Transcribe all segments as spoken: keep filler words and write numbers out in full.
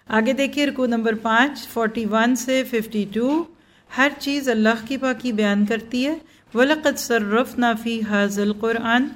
آگے دیکھیے رکوع نمبر پانچ فورٹی ون سے ففٹی ٹو، ہر چیز اللہ کی پاکی بیان کرتی ہے۔ وَلَقَدْ صَرَّفْنَا فِي هَذَا الْقُرْآنِ،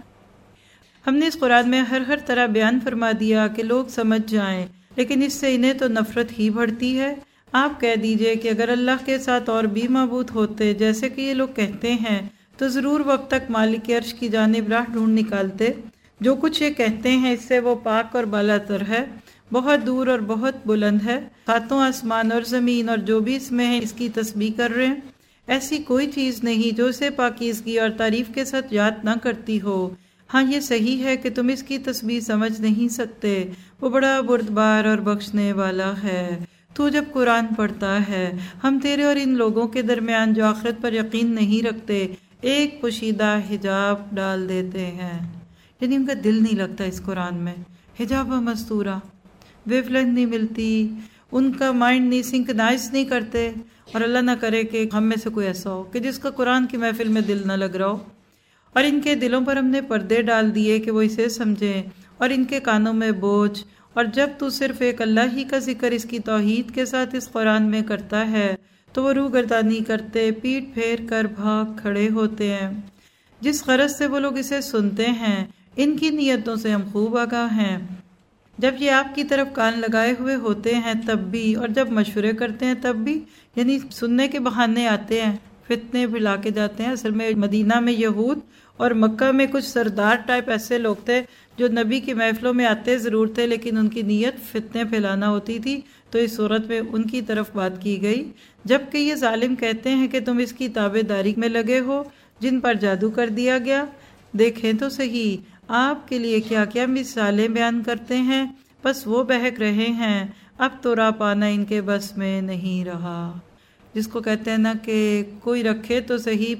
ہم نے اس قرآن میں ہر ہر طرح بیان فرما دیا کہ لوگ سمجھ جائیں، لیکن اس سے انہیں تو نفرت ہی بڑھتی ہے۔ آپ کہہ دیجئے کہ اگر اللہ کے ساتھ اور بھی معبود ہوتے جیسے کہ یہ لوگ کہتے ہیں تو ضرور وقت تک مالک عرش کی جانب راہ ڈھونڈ نکالتے۔ جو کچھ یہ کہتے ہیں اس سے وہ پاک اور بالا تر ہے، بہت دور اور بہت بلند ہے۔ ساتوں آسمان اور زمین اور جو بھی اس میں ہے اس کی تسبیح کر رہے ہیں۔ ایسی کوئی چیز نہیں جو اسے پاکیزگی اور تعریف کے ساتھ یاد نہ کرتی ہو۔ ہاں یہ صحیح ہے کہ تم اس کی تسبیح سمجھ نہیں سکتے، وہ بڑا بردبار اور بخشنے والا ہے۔ تو جب قرآن پڑھتا ہے ہم تیرے اور ان لوگوں کے درمیان جو آخرت پر یقین نہیں رکھتے ایک پوشیدہ حجاب ڈال دیتے ہیں، یعنی ان کا دل نہیں لگتا اس قرآن میں، حجاب مستورہ، ویو لینتھ نہیں ملتی، ان کا مائنڈ نہیں سنکنائز نہیں کرتے۔ اور اللہ نہ کرے کہ ہم میں سے کوئی ایسا ہو کہ جس کا قرآن کی محفل میں دل نہ لگ رہا ہو، اور ان کے دلوں پر ہم نے پردے ڈال دیے کہ وہ اسے سمجھیں، اور ان کے کانوں میں بوجھ۔ اور جب تو صرف ایک اللہ ہی کا ذکر اس کی توحید کے ساتھ اس قرآن میں کرتا ہے تو وہ روح گردانی کرتے، پیٹ پھیر کر بھاگ کھڑے ہوتے ہیں۔ جس غرض سے وہ لوگ اسے سنتے ہیں ان کی نیتوں سے ہم خوب آگاہ ہیں۔ جب یہ آپ کی طرف کان لگائے ہوئے ہوتے ہیں تب بھی، اور جب مشورے کرتے ہیں تب بھی، یعنی سننے کے بہانے آتے ہیں، فتنے پھیلا کے جاتے ہیں۔ اصل میں مدینہ میں یہود اور مکہ میں کچھ سردار ٹائپ ایسے لوگ تھے جو نبی کی محفلوں میں آتے ضرور تھے لیکن ان کی نیت فتنے پھیلانا ہوتی تھی، تو اس صورت میں ان کی طرف بات کی گئی۔ جبکہ یہ ظالم کہتے ہیں کہ تم اس کی تابع داری میں لگے ہو جن پر جادو کر دیا گیا۔ دیکھیں تو صحیح آپ کے لیے کیا کیا مثالیں بیان کرتے ہیں، بس وہ بہک رہے ہیں، اب تو راہ پانا ان کے بس میں نہیں رہا۔ جس کو کہتے ہیں نا کہ کوئی رکھے تو صحیح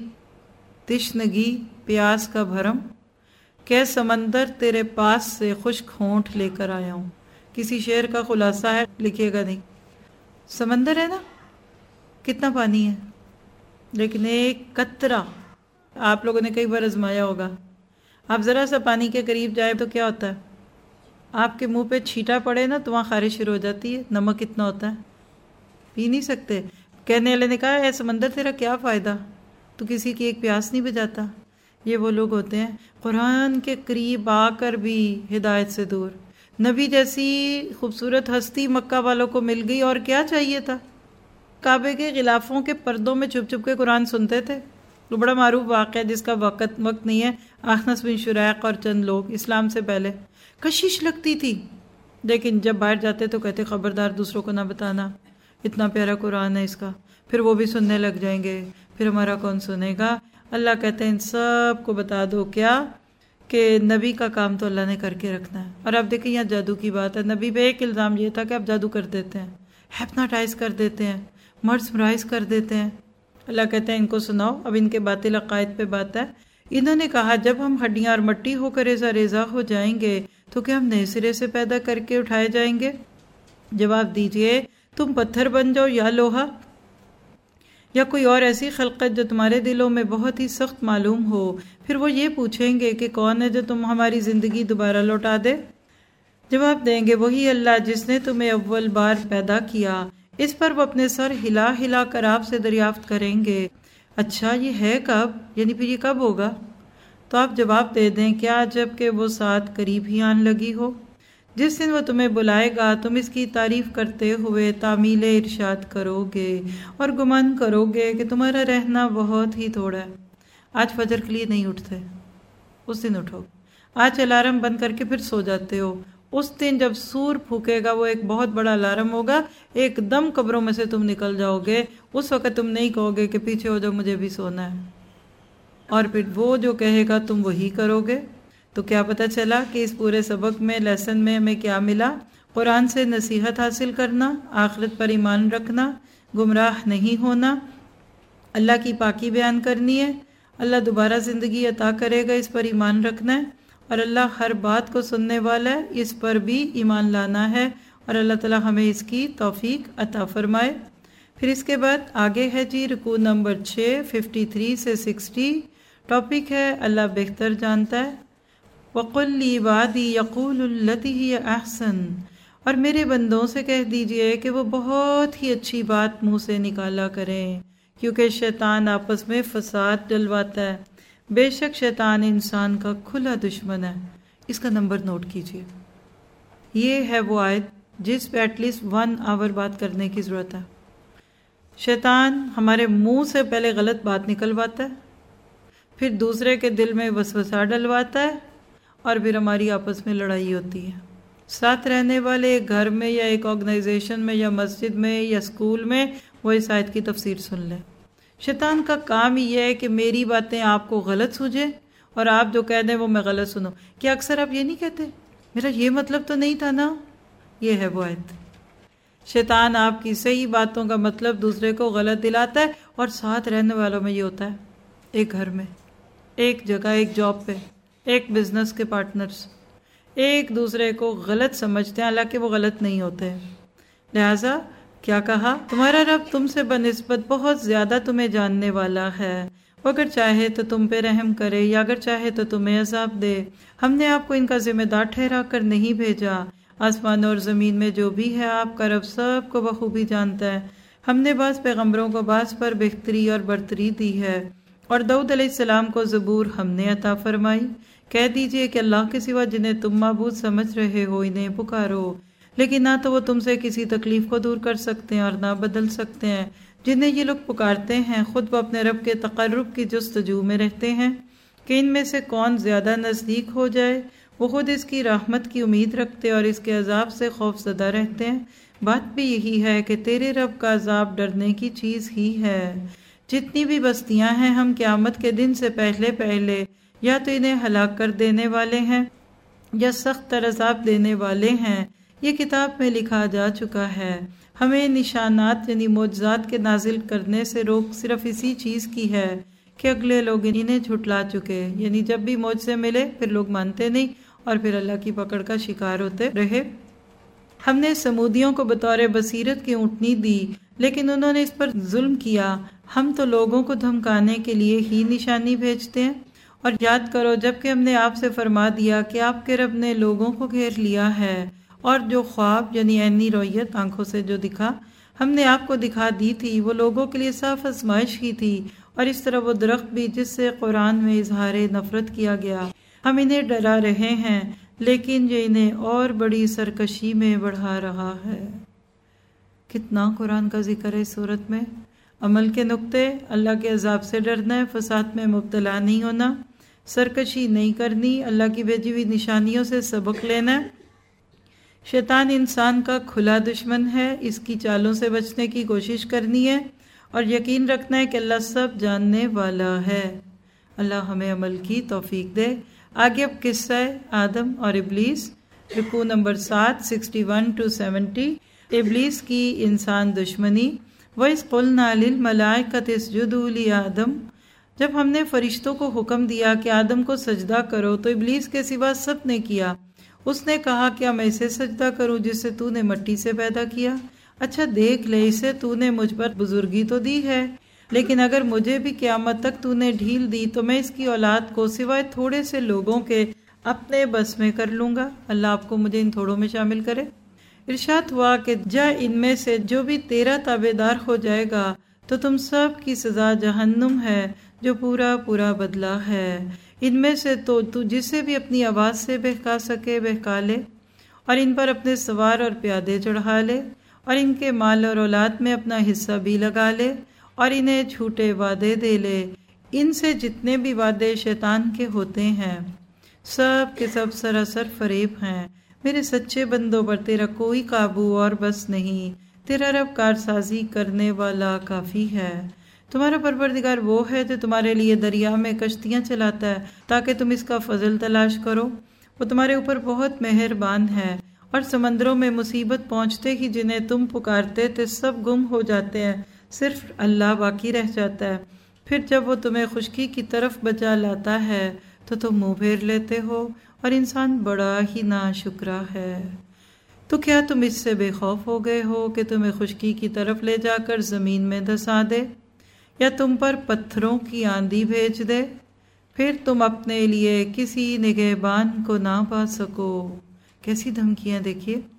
تشنگی پیاس کا بھرم، کہ سمندر تیرے پاس سے خشک ہونٹ لے کر آیا ہوں۔ کسی شعر کا خلاصہ ہے، لکھیے گا نہیں۔ سمندر ہے نا، کتنا پانی ہے، لیکن ایک قطرہ، آپ لوگوں نے کئی بار آزمایا ہوگا، آپ ذرا سا پانی کے قریب جائے تو کیا ہوتا ہے، آپ کے منہ پہ چھیٹا پڑے نا تو وہاں خارش شروع ہو جاتی ہے۔ نمک کتنا ہوتا ہے، پی نہیں سکتے۔ کہنے والے نے کہا اے سمندر تیرا کیا فائدہ، تو کسی کی ایک پیاس نہیں بجھاتا۔ یہ وہ لوگ ہوتے ہیں قرآن کے قریب آ کر بھی ہدایت سے دور۔ نبی جیسی خوبصورت ہستی مکہ والوں کو مل گئی اور کیا چاہیے تھا، کعبے کے غلافوں کے پردوں میں چھپ چھپ کے قرآن سنتے تھے۔ وہ بڑا معروف واقعہ جس کا وقت وقت نہیں ہے، اخنس بن شریق اور چند لوگ اسلام سے پہلے کشش لگتی تھی، لیکن جب باہر جاتے تو کہتے خبردار دوسروں کو نہ بتانا، اتنا پیارا قرآن ہے اس کا، پھر وہ بھی سننے لگ جائیں گے، پھر ہمارا کون سنے گا۔ اللہ کہتے ہیں ان سب کو بتا دو کیا کہ نبی کا کام تو اللہ نے کر کے رکھنا ہے۔ اور اب دیکھیں یہاں جادو کی بات ہے، نبی پہ ایک الزام یہ تھا کہ آپ جادو کر دیتے ہیں، ہیپناٹائز کر دیتے ہیں، مرسمرائز کر دیتے ہیں۔ اللہ کہتے ہیں ان کو سناؤ۔ اب ان کے باطل عقائد پہ بات ہے۔ انہوں نے کہا جب ہم ہڈیاں اور مٹی ہو کر ریزہ ریزہ ہو جائیں گے تو کیا ہم نئے سرے سے پیدا کر کے اٹھائے جائیں گے؟ جواب دیجئے تم پتھر بن جاؤ یا لوہا، یا کوئی اور ایسی خلقت جو تمہارے دلوں میں بہت ہی سخت معلوم ہو، پھر وہ یہ پوچھیں گے کہ کون ہے جو تم ہماری زندگی دوبارہ لوٹا دے؟ جواب دیں گے وہی اللہ جس نے تمہیں اول بار پیدا کیا۔ اس پر وہ اپنے سر ہلا ہلا کر آپ سے دریافت کریں گے اچھا یہ ہے کب، یعنی پھر یہ کب ہوگا؟ تو آپ جواب دے دیں کیا جب کہ وہ ساتھ قریب ہی آن لگی ہو۔ جس دن وہ تمہیں بلائے گا تم اس کی تعریف کرتے ہوئے تعمیل ارشاد کرو گے اور گمان کرو گے کہ تمہارا رہنا بہت ہی تھوڑا ہے۔ آج فجر کے لیے نہیں اٹھتے، اس دن اٹھو۔ آج الارم بند کر کے پھر سو جاتے ہو، اس دن جب سور پھونکے گا وہ ایک بہت بڑا الارم ہوگا، ایک دم قبروں میں سے تم نکل جاؤ گے۔ اس وقت تم نہیں کہو گے کہ پیچھے ہو جاؤ مجھے بھی سونا ہے، اور پھر وہ جو کہے گا تم وہی کرو گے۔ تو کیا پتہ چلا کہ اس پورے سبق میں لیسن میں ہمیں کیا ملا؟ قرآن سے نصیحت حاصل کرنا، آخرت پر ایمان رکھنا، گمراہ نہیں ہونا، اللہ کی پاکی بیان کرنی ہے، اللہ دوبارہ زندگی عطا کرے گا اس پر ایمان رکھنا ہے، اور اللہ ہر بات کو سننے والا ہے اس پر بھی ایمان لانا ہے، اور اللہ تعالی ہمیں اس کی توفیق عطا فرمائے۔ پھر اس کے بعد آگے ہے جی رکوع نمبر چھ ففٹی تھری سے سکسٹی، ٹاپک ہے اللہ بہتر جانتا ہے۔ وَقُلْ لِعِبَادِي يَقُولُوا الَّتِي هِيَ أَحْسَنُ، اور میرے بندوں سے کہہ دیجئے کہ وہ بہت ہی اچھی بات منہ سے نکالا کریں، کیونکہ شیطان آپس میں فساد ڈلواتا ہے۔ بے شک شیطان انسان کا کھلا دشمن ہے۔ اس کا نمبر نوٹ کیجئے۔ یہ ہے وہ آیت جس پہ ایٹ لیسٹ ون آور بات کرنے کی ضرورت ہے۔ شیطان ہمارے منہ سے پہلے غلط بات نکلواتا ہے، پھر دوسرے کے دل میں وسوسہ ڈلواتا ہے، اور پھر ہماری آپس میں لڑائی ہوتی ہے۔ ساتھ رہنے والے ایک گھر میں یا ایک آرگنائزیشن میں یا مسجد میں یا اسکول میں وہ اس آیت کی تفسیر سن لیں۔ شیطان کا کام یہ ہے کہ میری باتیں آپ کو غلط سوجے اور آپ جو کہہ دیں وہ میں غلط سنوں۔ کیا اکثر آپ یہ نہیں کہتے میرا یہ مطلب تو نہیں تھا نا؟ یہ ہے وہ آیت۔ شیطان آپ کی صحیح باتوں کا مطلب دوسرے کو غلط دلاتا ہے، اور ساتھ رہنے والوں میں یہ ہوتا ہے، ایک گھر میں، ایک جگہ، ایک جاب پہ، ایک بزنس کے پارٹنرز ایک دوسرے کو غلط سمجھتے ہیں، حالانکہ وہ غلط نہیں ہوتے۔ لہٰذا کیا کہا؟ تمہارا رب تم سے بنسبت بہت زیادہ تمہیں جاننے والا ہے، وہ اگر چاہے تو تم پہ رحم کرے یا اگر چاہے تو تمہیں عذاب دے۔ ہم نے آپ کو ان کا ذمہ دار ٹھہرا کر نہیں بھیجا، آسمان اور زمین میں جو بھی ہے آپ کا رب سب کو بخوبی جانتا ہے۔ ہم نے بعض پیغمبروں کو بعض پر بہتری اور برتری دی ہے، اور داؤد علیہ السلام کو زبور ہم نے عطا فرمائی۔ کہہ دیجئے کہ اللہ کے سوا جنہیں تم معبود سمجھ رہے ہو انہیں پکارو، لیکن نہ تو وہ تم سے کسی تکلیف کو دور کر سکتے ہیں اور نہ بدل سکتے ہیں۔ جنہیں یہ لوگ پکارتے ہیں خود وہ اپنے رب کے تقرب کی جستجو میں رہتے ہیں کہ ان میں سے کون زیادہ نزدیک ہو جائے۔ وہ خود اس کی رحمت کی امید رکھتے اور اس کے عذاب سے خوف زدہ رہتے ہیں۔ بات بھی یہی ہے کہ تیرے رب کا عذاب ڈرنے کی چیز ہی ہے۔ جتنی بھی بستیاں ہیں ہم قیامت کے دن سے پہلے پہلے یا تو انہیں ہلاک کر دینے والے ہیں یا سخت تر عذاب دینے والے ہیں۔ یہ کتاب میں لکھا جا چکا ہے۔ ہمیں نشانات یعنی معجزات کے نازل کرنے سے روک صرف اسی چیز کی ہے کہ اگلے لوگ انہیں جھٹلا چکے، یعنی جب بھی معجزے ملے پھر لوگ مانتے نہیں اور پھر اللہ کی پکڑ کا شکار ہوتے رہے۔ ہم نے سمودیوں کو بطور بصیرت کی اونٹنی دی، لیکن انہوں نے اس پر ظلم کیا۔ ہم تو لوگوں کو دھمکانے کے لیے ہی نشانی بھیجتے ہیں۔ اور یاد کرو جب کہ ہم نے آپ سے فرما دیا کہ آپ کے رب نے لوگوں کو گھیر لیا ہے، اور جو خواب یعنی عینی رویت آنکھوں سے جو دکھا ہم نے آپ کو دکھا دی تھی وہ لوگوں کے لیے صاف آزمائش ہی تھی، اور اس طرح وہ درخت بھی جس سے قرآن میں اظہار نفرت کیا گیا۔ ہم انہیں ڈرا رہے ہیں لیکن یہ انہیں اور بڑی سرکشی میں بڑھا رہا ہے۔ کتنا قرآن کا ذکر ہے اس صورت میں۔ عمل کے نقطے: اللہ کے عذاب سے ڈرنا ہے، فساد میں مبتلا نہیں ہونا، سرکشی نہیں کرنی، اللہ کی بھیجی ہوئی نشانیوں سے سبق لینا ہے۔ شیطان انسان کا کھلا دشمن ہے، اس کی چالوں سے بچنے کی کوشش کرنی ہے اور یقین رکھنا ہے کہ اللہ سب جاننے والا ہے۔ اللہ ہمیں عمل کی توفیق دے۔ آگے اب قصہ آدم اور ابلیس، رکوع نمبر سات، سکسٹی ون ٹو سیونٹی، ابلیس کی انسان دشمنی۔ وَإِذْ قُلْنَا لِلْمَلَائِكَةِ اسْجُدُوا لِآدَمَ، جب ہم نے فرشتوں کو حکم دیا کہ آدم کو سجدہ کرو تو ابلیس کے سوا سب نے کیا۔ اس نے کہا کیا میں اسے سجدہ کروں جس سے تو نے مٹی سے پیدا کیا؟ اچھا دیکھ لے، اسے تو نے مجھ پر بزرگی تو دی ہے، لیکن اگر مجھے بھی قیامت تک تو نے ڈھیل دی تو میں اس کی اولاد کو سوائے تھوڑے سے لوگوں کے اپنے بس میں کر لوں گا۔ اللہ آپ کو مجھے ان تھوڑوں میں شامل کرے۔ ارشاد ہوا کہ جا ان میں سے جو بھی تیرا تابع دار ہو جائے گا تو تم سب کی سزا جہنم ہے جو پورا پورا بدلہ ہے۔ ان میں سے تو تو جسے بھی اپنی آواز سے بہکا سکے بہکا لے، اور ان پر اپنے سوار اور پیادے چڑھا لے، اور ان کے مال اور اولاد میں اپنا حصہ بھی لگا لے، اور انہیں جھوٹے وعدے دے لے۔ ان سے جتنے بھی وعدے شیطان کے ہوتے ہیں سب کے سب سراسر فریب ہیں۔ میرے سچے بندوں پر تیرا کوئی قابو اور بس نہیں، تیرا رب کارسازی کرنے والا کافی ہے۔ تمہارا پروردگار وہ ہے جو تمہارے لیے دریا میں کشتیاں چلاتا ہے تاکہ تم اس کا فضل تلاش کرو۔ وہ تمہارے اوپر بہت مہربان ہے، اور سمندروں میں مصیبت پہنچتے ہی جنہیں تم پکارتے تھے سب گم ہو جاتے ہیں، صرف اللہ باقی رہ جاتا ہے۔ پھر جب وہ تمہیں خشکی کی طرف بچا لاتا ہے تو تم منہ پھیر لیتے ہو، اور انسان بڑا ہی ناشکرا ہے۔ تو کیا تم اس سے بے خوف ہو گئے ہو کہ تمہیں خشکی کی طرف لے جا کر زمین میں دھسا دے یا تم پر پتھروں کی آندھی بھیج دے، پھر تم اپنے لیے کسی نگہبان کو نہ پا سکو؟ کیسی دھمکیاں دیکھیے۔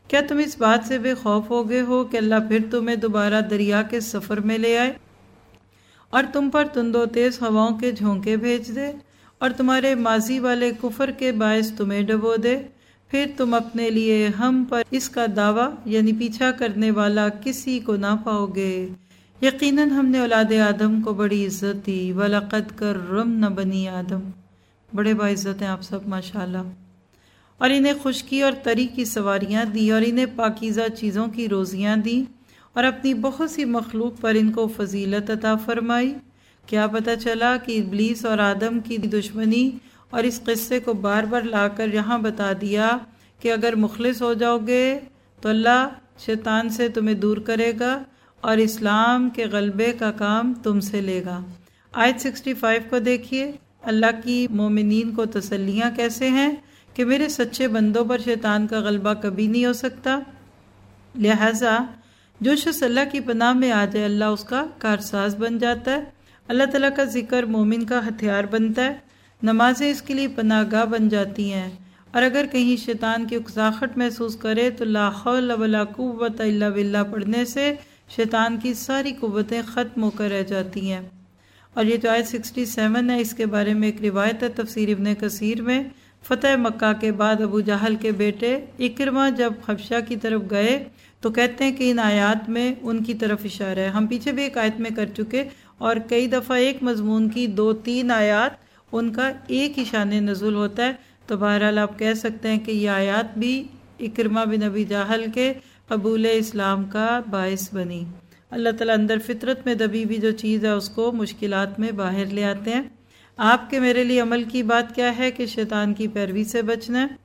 کیا تم اس بات سے بے خوف ہو گئے ہو کہ اللہ پھر تمہیں دوبارہ دریا کے سفر میں لے آئے اور تم پر تند و تیز ہواؤں کے جھونکے بھیج دے اور تمہارے ماضی والے کفر کے باعث تمہیں ڈبو دے؟ پھر تم اپنے لیے ہم پر اس کا دعویٰ یعنی پیچھا کرنے والا کسی کو نہ پاؤ گے۔ یقیناً ہم نے اولاد آدم کو بڑی عزت دی، وَلَقَدْ كَرَّمْنَا بَنِي آدم، بڑے باعزت ہیں آپ سب ماشاءاللہ، اور انہیں خشکی اور تری کی سواریاں دی اور انہیں پاکیزہ چیزوں کی روزیاں دیں اور اپنی بہت سی مخلوق پر ان کو فضیلت عطا فرمائی۔ کیا پتہ چلا کہ ابلیس اور آدم کی دشمنی اور اس قصے کو بار بار لا کر یہاں بتا دیا کہ اگر مخلص ہو جاؤ گے تو اللہ شیطان سے تمہیں دور کرے گا اور اسلام کے غلبے کا کام تم سے لے گا۔ آیت سکسٹی فائیو کو دیکھیے، اللہ کی مومنین کو تسلیاں کیسے ہیں کہ میرے سچے بندوں پر شیطان کا غلبہ کبھی نہیں ہو سکتا، لہٰذا جو شخص اللہ کی پناہ میں آ جائے اللہ اس کا کارساز بن جاتا ہے، اللہ تعالیٰ کا ذکر مومن کا ہتھیار بنتا ہے، نمازیں اس کے لیے پناہ گاہ بن جاتی ہیں، اور اگر کہیں شیطان کی اکساہٹ محسوس کرے تو لا حول ولا قوت الا باللہ پڑھنے سے شیطان کی ساری قوتیں ختم ہو کر رہ جاتی ہیں۔ اور یہ جو آیت سکسٹی سیون ہے، اس کے بارے میں ایک روایت ہے تفسیر ابن کثیر میں، فتح مکہ کے بعد ابو جہل کے بیٹے اکرمہ جب حبشہ کی طرف گئے تو کہتے ہیں کہ ان آیات میں ان کی طرف اشارہ ہے۔ ہم پیچھے بھی ایک آیت میں کر چکے، اور کئی دفعہ ایک مضمون کی دو تین آیات ان کا ایک ہی شان نزول ہوتا ہے، تو بہرحال آپ کہہ سکتے ہیں کہ یہ آیات بھی اکرمہ بن ابی جہل کے قبول اسلام کا باعث بنی۔ اللہ تعالیٰ اندر فطرت میں دبی بھی جو چیز ہے اس کو مشکلات میں باہر لے آتے ہیں۔ آپ کے میرے لیے عمل کی بات کیا ہے کہ شیطان کی پیروی سے بچنا ہے،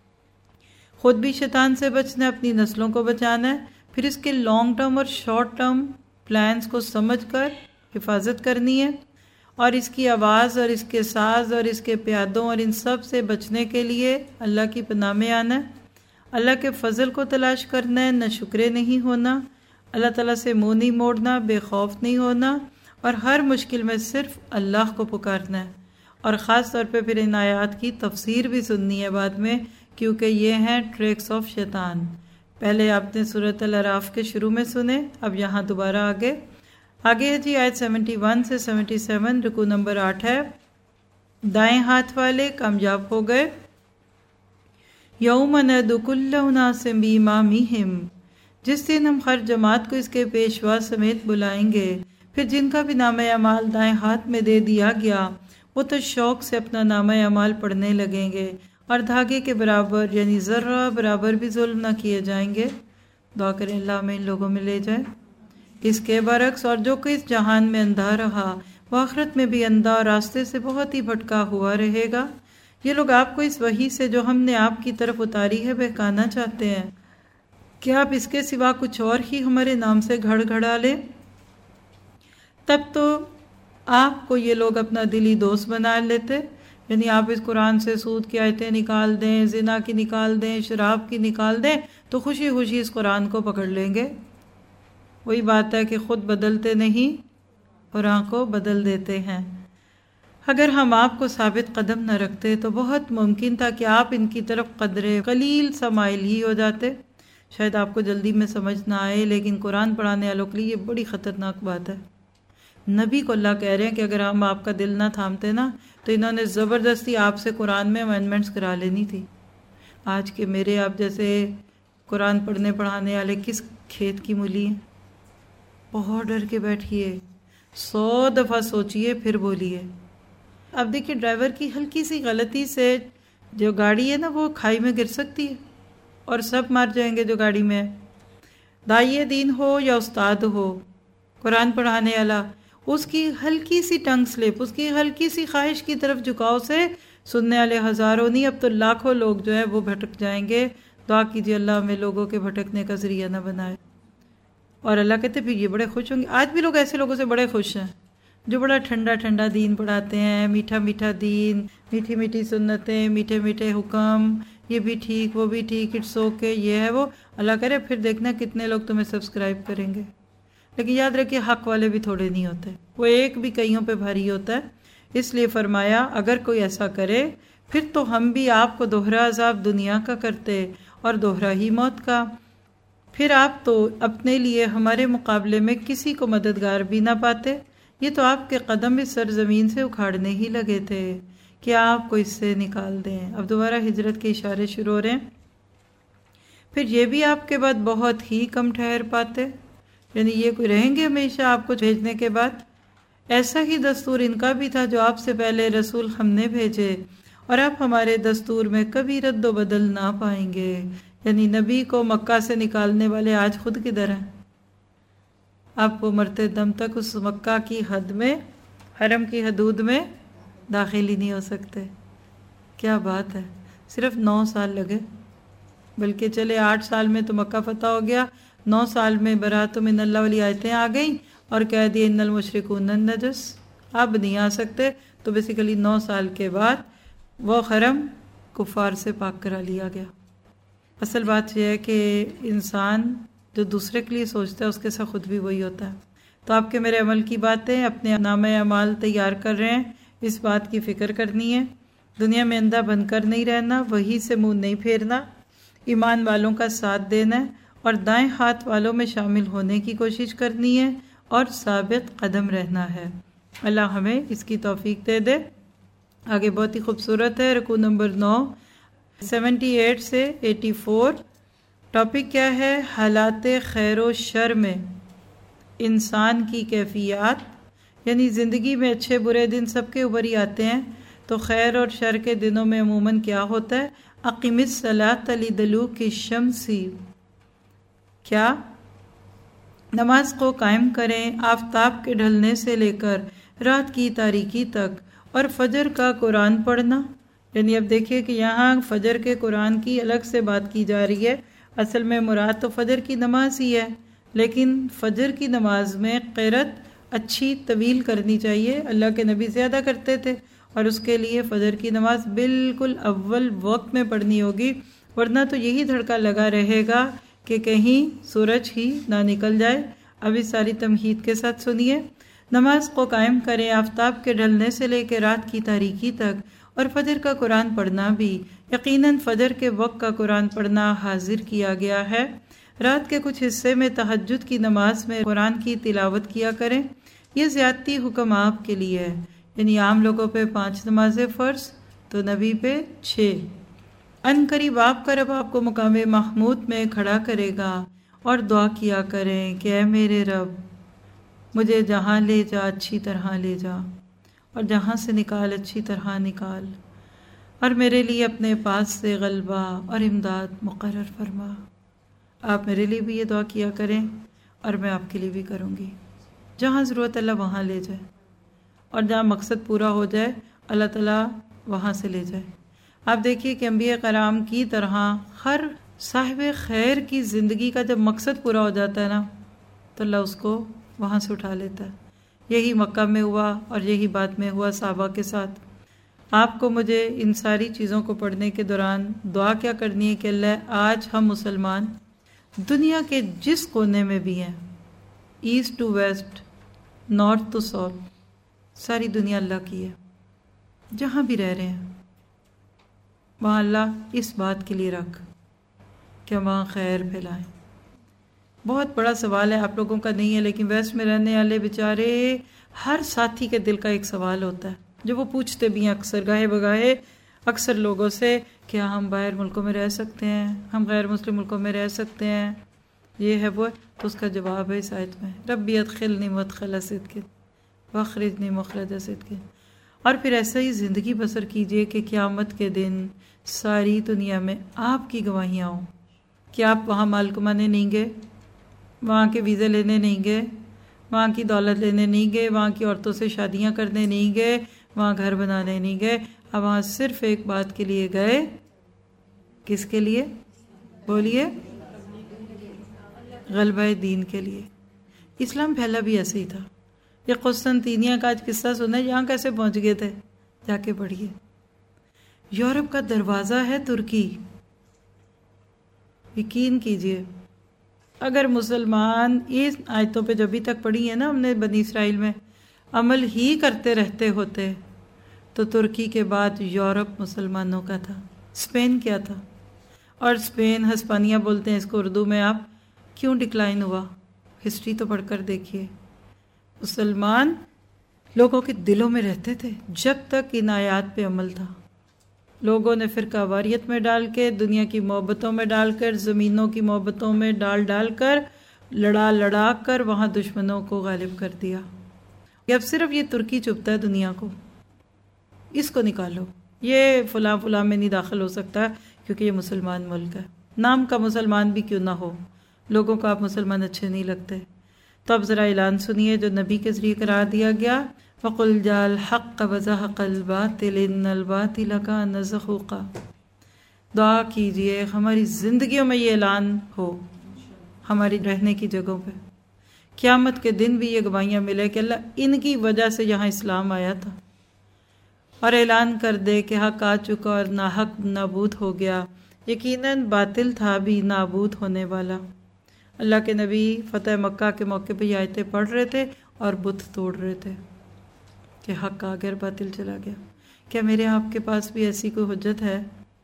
خود بھی شیطان سے بچنا ہے، اپنی نسلوں کو بچانا ہے، پھر اس کے لانگ ٹرم اور شارٹ ٹرم پلانز کو سمجھ کر حفاظت کرنی ہے، اور اس کی آواز اور اس کے ساز اور اس کے پیادوں اور ان سب سے بچنے کے لیے اللہ کی پناہ میں آنا ہے، اللہ کے فضل کو تلاش کرنا ہے، نہ شکرے نہیں ہونا، اللہ تعالیٰ سے منہ نہیں موڑنا، بے خوف نہیں ہونا، اور ہر مشکل میں صرف اللہ کو پکارنا ہے، اور خاص طور پہ پھر ان آیات کی تفسیر بھی سننی ہے بعد میں، کیونکہ یہ ہیں ٹریکس آف شیطان۔ پہلے آپ نے سورۃ الاعراف کے شروع میں سنے، اب یہاں دوبارہ آگے آگے ہے جی آیت سیونٹی ون سے سیونٹی سیون، رکو نمبر آٹھ ہے، دائیں ہاتھ والے کامیاب ہو گئے۔ یوم ندعو کل اناس بامامہم، جس دن ہم ہر جماعت کو اس کے پیشوا سمیت بلائیں گے، پھر جن کا بھی نامہ اعمال دائیں ہاتھ میں دے دیا گیا وہ تو شوق سے اپنا نامہ اعمال پڑھنے لگیں گے، اور دھاگے کے برابر یعنی ذرہ برابر بھی ظلم نہ کیے جائیں گے۔ دعا کریں اللہ ہمیں ان لوگوں میں لے جائے۔ اس کے برعکس اور جو کہ اس جہان میں اندھا رہا وہ آخرت میں بھی اندھا اور راستے سے بہت ہی بھٹکا ہوا رہے گا۔ یہ لوگ آپ کو اس وحی سے جو ہم نے آپ کی طرف اتاری ہے بہکانا چاہتے ہیں، کہ آپ اس کے سوا کچھ اور ہی ہمارے نام سے گھڑ گھڑا لیں، تب تو آپ کو یہ لوگ اپنا دلی دوست بنا لیتے، یعنی آپ اس قرآن سے سود کی آیتیں نکال دیں، زنا کی نکال دیں، شراب کی نکال دیں، تو خوشی خوشی اس قرآن کو پکڑ لیں گے۔ وہی بات ہے کہ خود بدلتے نہیں، قرآن کو بدل دیتے ہیں۔ اگر ہم آپ کو ثابت قدم نہ رکھتے تو بہت ممکن تھا کہ آپ ان کی طرف قدرے قلیل سا مائل ہی ہو جاتے۔ شاید آپ کو جلدی میں سمجھ نہ آئے، لیکن قرآن پڑھانے والوں کے لیے یہ بڑی خطرناک بات ہے۔ نبی کو اللہ کہہ رہے ہیں کہ اگر ہم آپ کا دل نہ تھامتے نا تو انہوں نے زبردستی آپ سے قرآن میں امینڈمنٹس کرا لینی تھی۔ آج کے میرے آپ جیسے قرآن پڑھنے پڑھانے والے کس کھیت کی مولی ہیں؟ بہت ڈر کے بیٹھیے، سو دفعہ سوچئے پھر بولیے۔ اب دیکھیے ڈرائیور کی ہلکی سی غلطی سے جو گاڑی ہے نا وہ کھائی میں گر سکتی ہے اور سب مار جائیں گے جو گاڑی میں ہے۔ داعی دین ہو یا استاد ہو، قرآن پڑھانے والا، اس کی ہلکی سی ٹنگ سلپ، اس کی ہلکی سی خواہش کی طرف جھکاؤ سے سننے والے ہزاروں نہیں اب تو لاکھوں لوگ جو ہے وہ بھٹک جائیں گے۔ دعا کیجیے اللہ ہمیں لوگوں کے بھٹکنے کا ذریعہ نہ بنائے۔ اور اللہ کہتے پھر یہ بڑے خوش ہوں گے۔ آج بھی لوگ ایسے لوگوں سے بڑے خوش ہیں جو بڑا ٹھنڈا ٹھنڈا دین پڑھاتے ہیں، میٹھا میٹھا دین، میٹھی میٹھی سنتیں، میٹھے میٹھے حکم، یہ بھی ٹھیک وہ بھی ٹھیک، اٹس اوکے، یہ ہے وہ۔ اللہ کرے پھر دیکھنا کتنے لوگ تمہیں سبسکرائب کریں گے۔ لیکن یاد رکھیے حق والے بھی تھوڑے نہیں ہوتے، وہ ایک بھی کئیوں پہ بھاری ہوتا ہے۔ اس لیے فرمایا اگر کوئی ایسا کرے پھر تو ہم بھی آپ کو دوہرا عذاب دنیا کا کرتے اور دوہرا ہی موت کا۔ پھر آپ تو اپنے لیے ہمارے مقابلے میں کسی کو مددگار بھی نہ پاتے، یہ تو آپ کے قدم اس سرزمین سے اکھاڑنے ہی لگے تھے کہ آپ کو اس سے نکال دیں۔ اب دوبارہ ہجرت کے اشارے شروع ہو رہے ہیں۔ پھر یہ بھی آپ کے بعد بہت ہی کم ٹھہر پاتے، یعنی یہ کوئی رہیں گے ہمیشہ آپ کو بھیجنے کے بعد؟ ایسا ہی دستور ان کا بھی تھا جو آپ سے پہلے رسول ہم نے بھیجے، اور آپ ہمارے دستور میں کبھی رد و بدل نہ پائیں گے۔ یعنی نبی کو مکہ سے نکالنے والے آج خود کدھر ہیں؟ آپ کو مرتے دم تک اس مکہ کی حد میں، حرم کی حدود میں داخل ہی نہیں ہو سکتے۔ کیا بات ہے، صرف نو سال لگے، بلکہ چلے آٹھ سال میں تو مکہ فتح ہو گیا، نو سال میں براۃ من اللہ والی آیتیں آ گئیں اور کہہ دیے ان المشرکون نجس، اب نہیں آ سکتے۔ تو بیسیکلی نو سال کے بعد وہ حرم کفار سے پاک کرا لیا گیا۔ اصل بات یہ ہے کہ انسان جو دوسرے کے لیے سوچتا ہے اس کے ساتھ خود بھی وہی ہوتا ہے۔ تو آپ کے میرے عمل کی باتیں، اپنے نامہ اعمال تیار کر رہے ہیں، اس بات کی فکر کرنی ہے، دنیا میں اندھا بن کر نہیں رہنا، وہی سے منہ نہیں پھیرنا، ایمان والوں کا ساتھ دینا ہے اور دائیں ہاتھ والوں میں شامل ہونے کی کوشش کرنی ہے اور ثابت قدم رہنا ہے۔ اللہ ہمیں اس کی توفیق دے دے۔ آگے بہت ہی خوبصورت ہے، رکوع نمبر نو، سیونٹی ایٹ سے ایٹی فور۔ ٹاپک کیا ہے؟ حالات خیر و شر میں انسان کی کیفیات، یعنی زندگی میں اچھے برے دن سب کے اوپر ہی آتے ہیں، تو خیر اور شر کے دنوں میں عموماً کیا ہوتا ہے؟ اقیم الصلاۃ لدلوک الشمس، کیا نماز کو قائم کریں آفتاب کے ڈھلنے سے لے کر رات کی تاریکی تک، اور فجر کا قرآن پڑھنا۔ یعنی اب دیکھیے کہ یہاں فجر کے قرآن کی الگ سے بات کی جا رہی ہے، اصل میں مراد تو فجر کی نماز ہی ہے، لیکن فجر کی نماز میں قرأت اچھی طویل کرنی چاہیے، اللہ کے نبی زیادہ کرتے تھے، اور اس کے لیے فجر کی نماز بالکل اول وقت میں پڑھنی ہوگی، ورنہ تو یہی دھڑکا لگا رہے گا کہ کہیں سورج ہی نہ نکل جائے۔ اب اس ساری تمہید کے ساتھ سنیے، نماز کو قائم کریں آفتاب کے ڈھلنے سے لے کے رات کی تاریکی تک، اور فجر کا قرآن پڑھنا بھی، یقیناً فجر کے وقت کا قرآن پڑھنا حاضر کیا گیا ہے۔ رات کے کچھ حصے میں تہجد کی نماز میں قرآن کی تلاوت کیا کریں، یہ زیادتی حکم آپ کے لیے ہے، یعنی عام لوگوں پہ پانچ نمازیں فرض تو نبی پہ چھ۔ ان قریب آپ کا رب آپ کو مقام محمود میں کھڑا کرے گا، اور دعا کیا کریں کہ اے میرے رب مجھے جہاں لے جا اچھی طرح لے جا، اور جہاں سے نکال اچھی طرح نکال، اور میرے لیے اپنے پاس سے غلبہ اور امداد مقرر فرما۔ آپ میرے لیے بھی یہ دعا کیا کریں اور میں آپ کے لیے بھی کروں گی، جہاں ضرورت اللہ وہاں لے جائے، اور جہاں مقصد پورا ہو جائے اللہ تعالیٰ وہاں سے لے جائے۔ آپ دیکھیے کہ انبیاء کرام کی طرح ہر صاحب خیر کی زندگی کا جب مقصد پورا ہو جاتا ہے نا تو اللہ اس کو وہاں سے اٹھا لیتا ہے۔ یہی مکہ میں ہوا اور یہی بعد میں ہوا صحابہ کے ساتھ۔ آپ کو مجھے ان ساری چیزوں کو پڑھنے کے دوران دعا کیا کرنی ہے کہ اللہ آج ہم مسلمان دنیا کے جس کونے میں بھی ہیں، east to west, north to south, ساری دنیا اللہ کی ہے، جہاں بھی رہ رہے ہیں وہاں اللہ اس بات کے لیے رکھ کہ وہاں خیر پھیلائیں۔ بہت بڑا سوال ہے، آپ لوگوں کا نہیں ہے، لیکن ویسٹ میں رہنے والے بیچارے ہر ساتھی کے دل کا ایک سوال ہوتا ہے جو وہ پوچھتے بھی ہیں اکثر گاہے بگاہے اکثر لوگوں سے، کیا ہم باہر ملکوں میں رہ سکتے ہیں، ہم غیر مسلم ملکوں میں رہ سکتے ہیں، یہ ہے وہ۔ تو اس کا جواب ہے اس آیت میں، ربی ادخلنی مدخل صدق واخرجنی مخرج صدق۔ اور پھر ایسا ہی زندگی بسر کیجئے کہ قیامت کے دن ساری دنیا میں آپ کی گواہیاں ہوں کہ آپ وہاں مال کمانے نہیں گئے، وہاں کے ویزے لینے نہیں گئے، وہاں کی دولت لینے نہیں گئے، وہاں کی عورتوں سے شادیاں کرنے نہیں گئے، وہاں گھر بنانے نہیں گئے، اب وہاں صرف ایک بات کے لیے گئے، کس کے لیے؟ بولیے، غلبہ دین کے لیے۔ اسلام پھیلا بھی ایسے ہی تھا۔ یہ قسطنطینیہ کا آج قصہ سنا ہے، یہاں کیسے پہنچ گئے تھے، جا کے پڑھیے۔ یورپ کا دروازہ ہے ترکی، یقین کیجئے اگر مسلمان اس آیتوں پہ جو ابھی تک پڑھی ہے نا ہم نے بنی اسرائیل میں، عمل ہی کرتے رہتے ہوتے تو ترکی کے بعد یورپ مسلمانوں کا تھا، اسپین کیا تھا، اور اسپین ہسپانیہ بولتے ہیں اس کو اردو میں، آپ کیوں ڈکلائن ہوا؟ ہسٹری تو پڑھ کر دیکھیے۔ مسلمان لوگوں کے دلوں میں رہتے تھے جب تک ان آیات پہ عمل تھا۔ لوگوں نے فرقہ واریت میں ڈال کے، دنیا کی محبتوں میں ڈال کر، زمینوں کی محبتوں میں ڈال ڈال کر، لڑا لڑا کر وہاں دشمنوں کو غالب کر دیا۔ اب صرف یہ ترکی چپتا ہے دنیا کو، اس کو نکالو، یہ فلاں فلاں میں نہیں داخل ہو سکتا کیونکہ یہ مسلمان ملک ہے، نام کا مسلمان بھی کیوں نہ ہو، لوگوں کو آپ مسلمان اچھے نہیں لگتے۔ تو اب ذرا اعلان سنیے جو نبی کے ذریعے قرار دیا گیا، فَقُلْ جَاءَ الْحَقَّ وَزَهَقَ الْبَاطِلُ إِنَّ الْبَاطِلَ كَانَ زَهُوقًا۔ دعا کیجئے ہماری زندگیوں میں یہ اعلان ہو، ہماری رہنے کی جگہوں پہ، قیامت کے دن بھی یہ گواہیاں ملے کہ اللہ ان کی وجہ سے یہاں اسلام آیا تھا، اور اعلان کر دے کہ حق آ چکا اور ناحق نابود ہو گیا، یقیناً باطل تھا بھی نابود ہونے والا۔ اللہ کے نبی فتح مکہ کے موقع پہ یہ آیتیں پڑھ رہے تھے اور بت توڑ رہے تھے کہ حق آ گیا اور باطل چلا گیا۔ کیا میرے آپ کے پاس بھی ایسی کوئی حجت ہے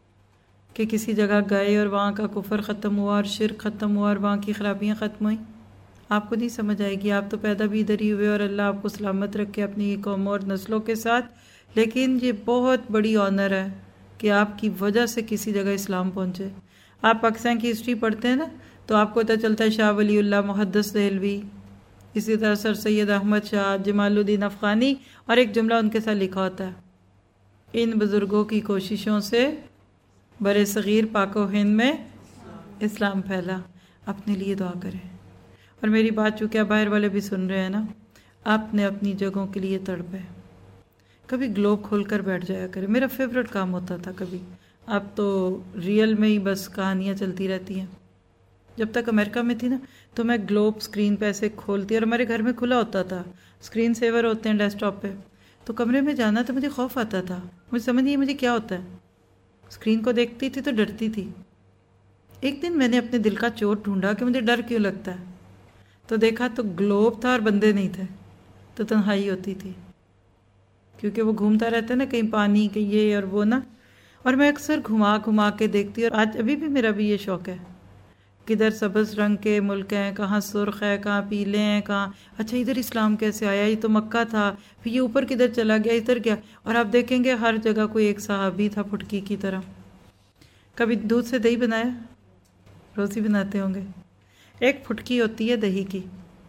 کہ کسی جگہ گئے اور وہاں کا کفر ختم ہوا اور شرک ختم ہوا اور وہاں کی خرابیاں ختم ہوئیں؟ آپ کو نہیں سمجھ آئے گی، آپ تو پیدا بھی ادھر ہی ہوئے اور اللہ آپ کو سلامت رکھے اپنی قوموں اور نسلوں کے ساتھ، لیکن یہ بہت بڑی آنر ہے کہ آپ کی وجہ سے کسی جگہ اسلام پہنچے۔ آپ پاکستان کی ہسٹری پڑھتے ہیں نا تو آپ کو پتہ چلتا ہے شاہ ولی اللہ محدث دہلوی، اسی طرح سر سید احمد شاہ، جمال الدین افغانی، اور ایک جملہ ان کے ساتھ لکھا ہوتا ہے، ان بزرگوں کی کوششوں سے بر صغیر پاک و ہند میں اسلام پھیلا۔ اپنے لیے دعا کریں، اور میری بات چونکہ آپ باہر والے بھی سن رہے ہیں نا، آپ نے اپنی جگہوں کے لیے تڑپے، کبھی گلوب کھول کر بیٹھ جایا کرے۔ میرا فیوریٹ کام ہوتا تھا کبھی، اب تو ریئل میں ہی بس کہانیاں چلتی رہتی ہیں۔ جب تک امریکہ میں تھی نا تو میں گلوب سکرین پہ ایسے کھولتی، اور ہمارے گھر میں کھلا ہوتا تھا، سکرین سیور ہوتے ہیں ڈیسک ٹاپ پہ، تو کمرے میں جانا تو مجھے خوف آتا تھا، مجھے سمجھ نہیں مجھے کیا ہوتا ہے، سکرین کو دیکھتی تھی تو ڈرتی تھی۔ ایک دن میں نے اپنے دل کا چور ڈھونڈا کہ مجھے ڈر کیوں لگتا ہے، تو دیکھا تو گلوب تھا اور بندے نہیں تھے، تو تنہائی ہوتی تھی، کیونکہ وہ گھومتا رہتا ہے نا کہیں پانی کہیں یہ اور وہ نا، اور میں اکثر گھما گھما کے دیکھتی، اور آج ابھی بھی میرا بھی یہ شوق ہے، کدھر سبز رنگ کے ملک ہیں، کہاں سرخ ہے، کہاں پیلے ہیں، کہاں اچھا ادھر اسلام کیسے آیا، یہ تو مکہ تھا، پھر یہ اوپر کدھر چلا گیا، ادھر گیا، اور آپ دیکھیں گے ہر جگہ کوئی ایک صحابی تھا پھٹکی کی طرح۔ کبھی دودھ سے دہی بنایا؟ روزی بناتے ہوں گے۔ ایک پھٹکی ہوتی ہے دہی کی،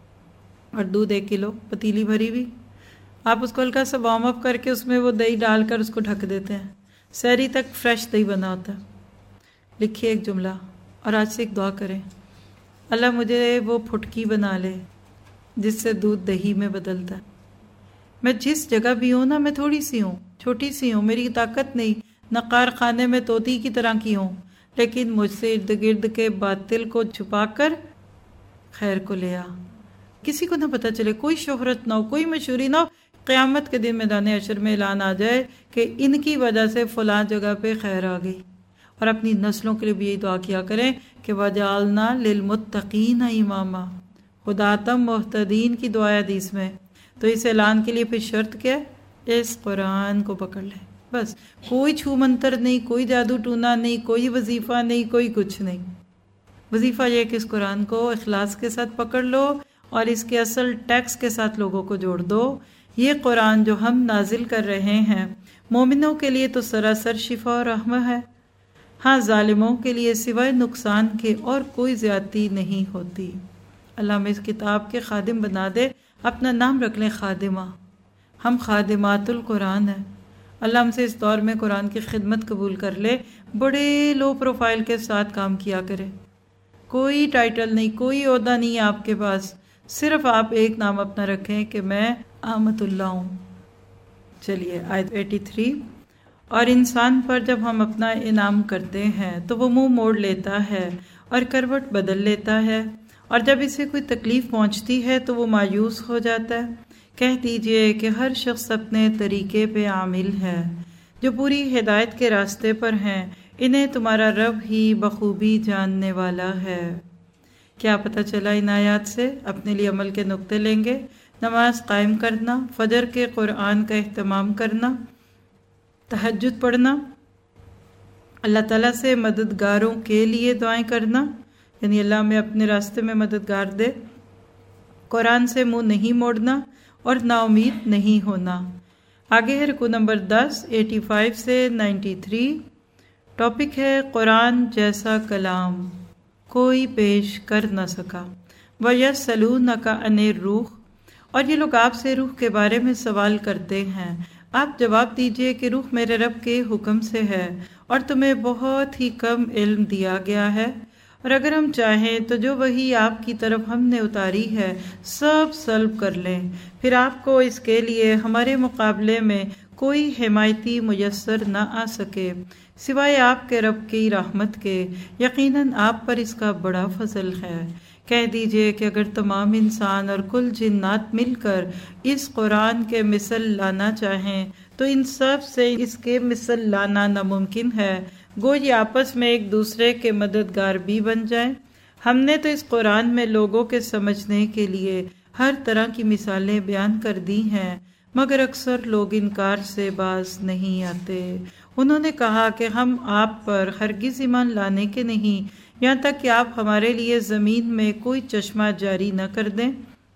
اور دودھ ایک کلو پتیلی بھری ہوئی، آپ اس کو ہلکا سا وارم اپ کر کے اس میں وہ دہی ڈال کر اس کو ڈھک دیتے ہیں، سحری تک فریش دہی بنا ہوتا ہے۔ لکھیے ایک جملہ اور آج سے ایک دعا کریں، اللہ مجھے وہ پھٹکی بنا لے جس سے دودھ دہی میں بدلتا ہے۔ میں جس جگہ بھی ہوں نا، میں تھوڑی سی ہوں، چھوٹی سی ہوں، میری طاقت نہیں، نقار خانے میں طوطی کی طرح کی ہوں، لیکن مجھ سے ارد گرد کے باطل کو چھپا کر خیر کو لے آ، کسی کو نہ پتہ چلے، کوئی شہرت نہ ہو، کوئی مشہوری نہ ہو، قیامت کے دن میدان حشر میں اعلان آ جائے کہ ان کی وجہ سے فلاں جگہ پہ خیر آ گئی۔ اور اپنی نسلوں کے لیے بھی یہی دعا کیا کریں کہ وَجَعَلْنَا لِلْمُتَّقِينَ إِمَامًا، ہداتم مہتدین کی دعا حدیث میں۔ تو اس اعلان کے لیے پھر شرط کیا ہے؟ اس قرآن کو پکڑ لیں، بس کوئی چھو منتر نہیں، کوئی جادو ٹونا نہیں، کوئی وظیفہ نہیں، کوئی کچھ نہیں۔ وظیفہ یہ کہ اس قرآن کو اخلاص کے ساتھ پکڑ لو اور اس کے اصل ٹیکس کے ساتھ لوگوں کو جوڑ دو۔ یہ قرآن جو ہم نازل کر رہے ہیں مومنوں کے لیے تو سراسر شفا اور رحمت ہے، ہاں ظالموں کے لیے سوائے نقصان کے اور کوئی زیادتی نہیں ہوتی۔ اللہ ہمیں اس کتاب کے خادم بنا دے، اپنا نام رکھ لیں خادمہ، ہم خادمات القرآن ہیں۔ اللہ ہم سے اس دور میں قرآن کی خدمت قبول کر لے، بڑے لو پروفائل کے ساتھ کام کیا کرے، کوئی ٹائٹل نہیں، کوئی عہدہ نہیں ہے آپ کے پاس، صرف آپ ایک نام اپنا رکھیں کہ میں آمت اللہ ہوں۔ چلیے آیت اٹھاسی، اور انسان پر جب ہم اپنا انعام کرتے ہیں تو وہ منہ موڑ لیتا ہے اور کروٹ بدل لیتا ہے، اور جب اسے کوئی تکلیف پہنچتی ہے تو وہ مایوس ہو جاتا ہے۔ کہہ دیجئے کہ ہر شخص اپنے طریقے پہ عامل ہے، جو پوری ہدایت کے راستے پر ہیں، انہیں تمہارا رب ہی بخوبی جاننے والا ہے۔ کیا پتہ چلا ان آیات سے؟ اپنے لیے عمل کے نقطے لیں گے، نماز قائم کرنا، فجر کے قرآن کا اہتمام کرنا، تہجد پڑھنا، اللہ تعالیٰ سے مددگاروں کے لیے دعائیں کرنا، یعنی اللہ ہمیں اپنے راستے میں مددگار دے، قرآن سے منہ نہیں موڑنا اور نا امید نہیں ہونا۔ آگے ہے رکوع نمبر دس، ایٹی فائیو سے نائنٹی تھری، ٹاپک ہے قرآن جیسا کلام کوئی پیش کر نہ سکا۔ وَيَسْأَلُونَكَ عَنِ الرُّوحِ، اور یہ لوگ آپ سے روح کے بارے میں سوال کرتے ہیں، آپ جواب دیجئے کہ روح میرے رب کے حکم سے ہے اور تمہیں بہت ہی کم علم دیا گیا ہے، اور اگر ہم چاہیں تو جو وحی آپ کی طرف ہم نے اتاری ہے سب سلب کر لیں، پھر آپ کو اس کے لیے ہمارے مقابلے میں کوئی حمایتی میسر نہ آ سکے سوائے آپ کے رب کی رحمت کے، یقیناً آپ پر اس کا بڑا فضل ہے۔ کہہ دیجئے کہ اگر تمام انسان اور کل جنات مل کر اس قرآن کے مثل لانا چاہیں تو ان سب سے اس کے مثل لانا ناممکن ہے، گو یہ آپس میں ایک دوسرے کے مددگار بھی بن جائیں۔ ہم نے تو اس قرآن میں لوگوں کے سمجھنے کے لیے ہر طرح کی مثالیں بیان کر دی ہیں، مگر اکثر لوگ انکار سے باز نہیں آتے۔ انہوں نے کہا کہ ہم آپ پر ہرگز ایمان لانے کے نہیں، یہاں تک کہ آپ ہمارے لیے زمین میں کوئی چشمہ جاری نہ کر دیں،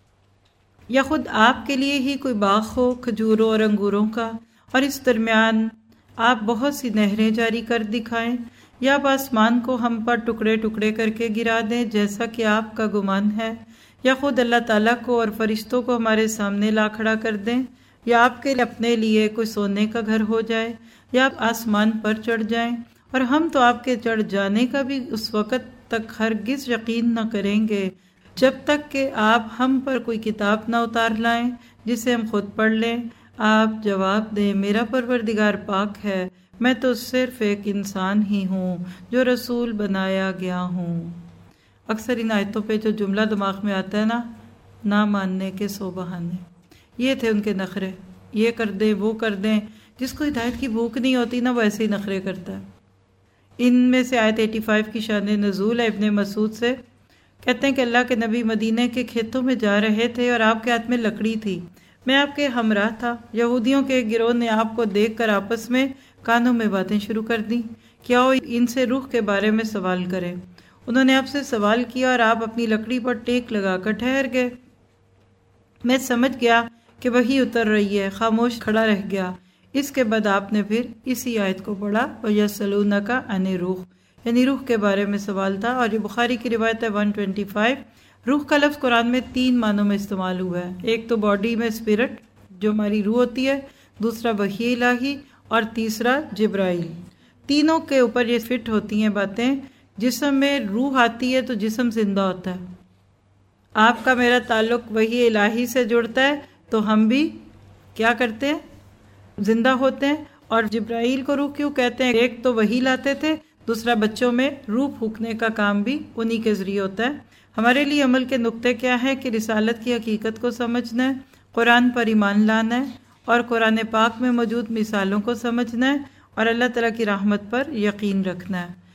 یا خود آپ کے لیے ہی کوئی باغ ہو کھجوروں اور انگوروں کا، اور اس درمیان آپ بہت سی نہریں جاری کر دکھائیں، یا آپ آسمان کو ہم پر ٹکڑے ٹکڑے کر کے گرا دیں جیسا کہ آپ کا گمان ہے، یا خود اللہ تعالیٰ کو اور فرشتوں کو ہمارے سامنے لا کھڑا کر دیں، یا آپ کے اپنے لیے کوئی سونے کا گھر ہو جائے، یا آپ آسمان پر چڑھ جائیں، اور ہم تو آپ کے چڑھ جانے کا بھی اس وقت تک ہرگز یقین نہ کریں گے جب تک کہ آپ ہم پر کوئی کتاب نہ اتار لائیں جسے ہم خود پڑھ لیں۔ آپ جواب دیں، میرا پروردگار پاک ہے، میں تو صرف ایک انسان ہی ہوں جو رسول بنایا گیا ہوں۔ اکثر ان آیتوں پہ جو جملہ دماغ میں آتا ہے نا، نہ ماننے کے سو بہانے، یہ تھے ان کے نخرے، یہ کر دیں وہ کر دیں۔ جس کو ہدایت کی بھوک نہیں ہوتی نا وہ ایسے ہی نخرے کرتا ہے۔ ان میں سے آیت پچاسی کی شان نزول ہے ابن مسعود سے، کہتے ہیں کہ اللہ کے نبی مدینہ کے کھیتوں میں جا رہے تھے اور آپ کے ہاتھ میں لکڑی تھی، میں آپ کے ہمراہ تھا، یہودیوں کے گروہ نے آپ کو دیکھ کر آپس میں کانوں میں باتیں شروع کر دیں کہ آؤ ان سے روح کے بارے میں سوال کریں۔ انہوں نے آپ سے سوال کیا اور آپ اپنی لکڑی پر ٹیک لگا کر ٹھہر گئے۔ میں سمجھ گیا کہ وحی اتر رہی ہے، خاموش کھڑا رہ گیا۔ اس کے بعد آپ نے پھر اسی آیت کو پڑھا، وَيَسْأَلُونَكَ عَنِ الرُّوحِ، یعنی روح کے بارے میں سوال تھا، اور یہ بخاری کی روایت ہے ایک سو پچیس۔ روح کا لفظ قرآن میں تین معنوں میں استعمال ہوا ہے، ایک تو باڈی میں اسپرٹ جو ہماری روح ہوتی ہے، دوسرا وحی الہی، اور تیسرا جبرائیل۔ تینوں کے اوپر یہ فٹ ہوتی ہیں باتیں۔ جسم میں روح آتی ہے تو جسم زندہ ہوتا ہے۔ آپ کا میرا تعلق وحی الہی سے جڑتا ہے تو ہم بھی کیا کرتے ہیں؟ زندہ ہوتے ہیں۔ اور جبرائیل کو روح کیوں کہتے ہیں؟ ایک تو وحی لاتے تھے، دوسرا بچوں میں روح پھونکنے کا کام بھی انہی کے ذریعے ہوتا ہے۔ ہمارے لیے عمل کے نقطے کیا ہے کہ رسالت کی حقیقت کو سمجھنا ہے، قرآن پر ایمان لانا ہے، اور قرآن پاک میں موجود مثالوں کو سمجھنا ہے، اور اللہ تعالیٰ کی رحمت پر یقین رکھنا ہے۔